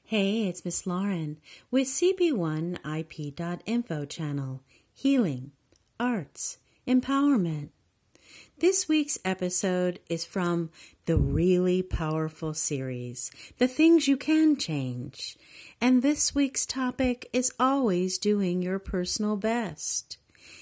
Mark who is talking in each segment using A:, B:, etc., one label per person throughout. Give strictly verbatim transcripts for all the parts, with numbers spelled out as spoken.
A: Hey, it's Miss Lauren with C P one I P dot info channel, Healing, Arts, Empowerment. This week's episode is from the Really Powerful series, The Things You Can Change. And this week's topic is always doing your personal best.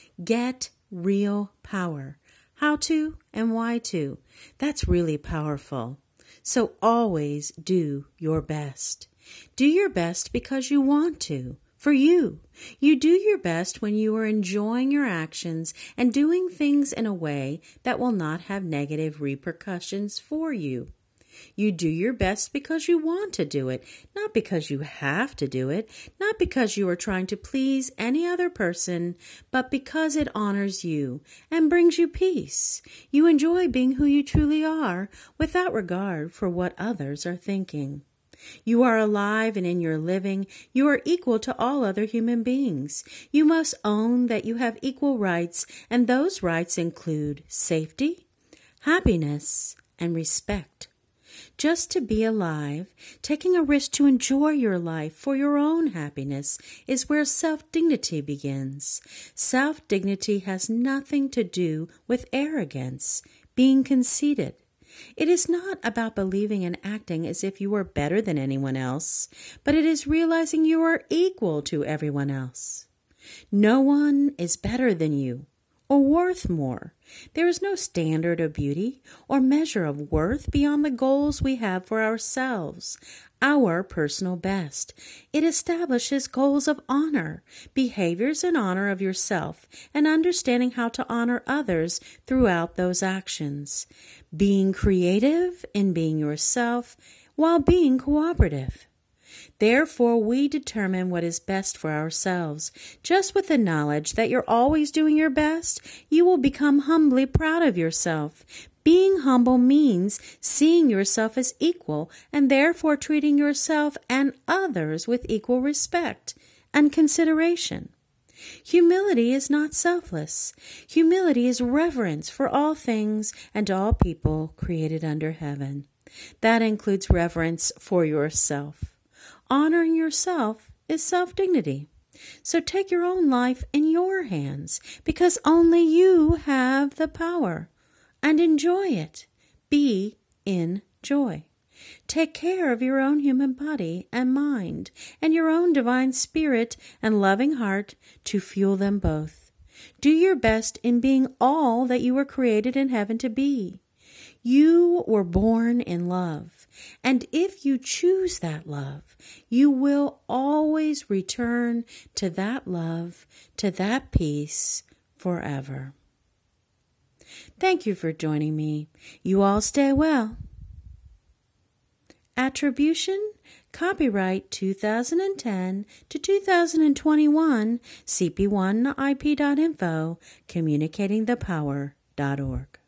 A: Get real power. How to and why to. That's really powerful. So always do your best. Do your best because you want to, for you. You do your best when you are enjoying your actions and doing things in a way that will not have negative repercussions for you. You do your best because you want to do it, not because you have to do it, not because you are trying to please any other person, but because it honors you and brings you peace. You enjoy being who you truly are without regard for what others are thinking. You are alive, and in your living, you are equal to all other human beings. You must own that you have equal rights, and those rights include safety, happiness, and respect. Just to be alive, taking a risk to enjoy your life for your own happiness is where self-dignity begins. Self-dignity has nothing to do with arrogance, being conceited. It is not about believing and acting as if you are better than anyone else, but it is realizing you are equal to everyone else. No one is better than you or worth more. There is no standard of beauty or measure of worth beyond the goals we have for ourselves, our personal best. It establishes goals of honor, behaviors in honor of yourself, and understanding how to honor others throughout those actions. Being creative in being yourself while being cooperative. Therefore, we determine what is best for ourselves. Just with the knowledge that you're always doing your best, you will become humbly proud of yourself. Being humble means seeing yourself as equal and therefore treating yourself and others with equal respect and consideration. Humility is not selfless. Humility is reverence for all things and all people created under heaven. That includes reverence for yourself. Honoring yourself is self-dignity. So take your own life in your hands because only you have the power. And enjoy it. Be in joy. Take care of your own human body and mind and your own divine spirit and loving heart to fuel them both. Do your best in being all that you were created in heaven to be. You were born in love, and if you choose that love, you will always return to that love, to that peace forever. Thank you for joining me. You all stay well. Attribution, copyright two thousand ten to two thousand twenty-one, C P one I P dot info, communicating the power dot org.